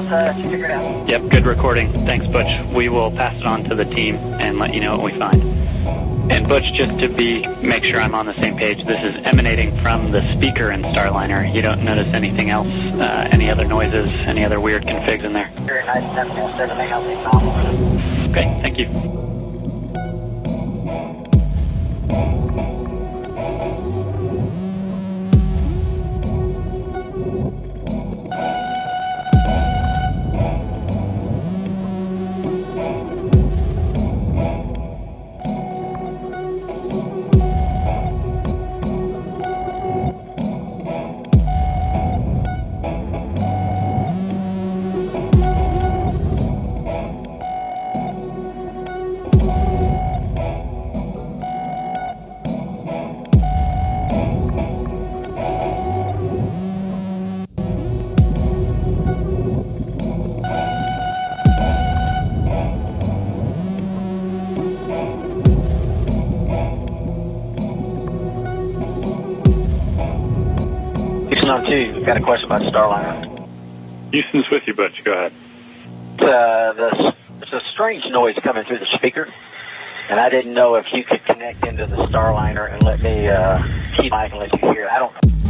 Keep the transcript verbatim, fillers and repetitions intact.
uh, figure it out. Yep, good recording. Thanks, Butch. We will pass it on to the team and let you know what we find. And Butch, just to be make sure I'm on the same page, this is emanating from the speaker in Starliner. You don't notice anything else, uh, any other noises, any other weird configs in there? Very nice, everything else is normal. Okay, thank you. Houston on two, got a question about Starliner. Houston's with you, Butch. Go ahead. Uh, the, there's a strange noise coming through the speaker, and I didn't know if you could connect into the Starliner and let me uh, keep mic and let you hear it. I don't know.